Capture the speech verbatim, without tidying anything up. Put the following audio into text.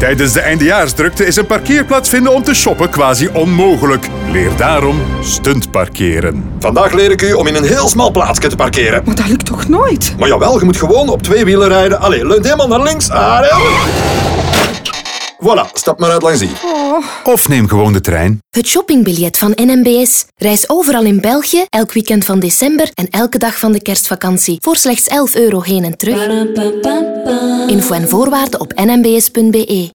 Tijdens de eindejaarsdrukte is een parkeerplaats vinden om te shoppen quasi onmogelijk. Leer daarom stuntparkeren. Vandaag leer ik u om in een heel smal plaatsje te parkeren. Maar dat lukt toch nooit? Maar jawel, je moet gewoon op twee wielen rijden. Allee, leunt helemaal naar links. Ah, voilà, stap maar uit langs hier. Oh. Of neem gewoon de trein. Het shoppingbiljet van N M B S. Reis overal in België, elk weekend van december en elke dag van de kerstvakantie. Voor slechts elf euro heen en terug. Info en voorwaarden op n m b s punt b e.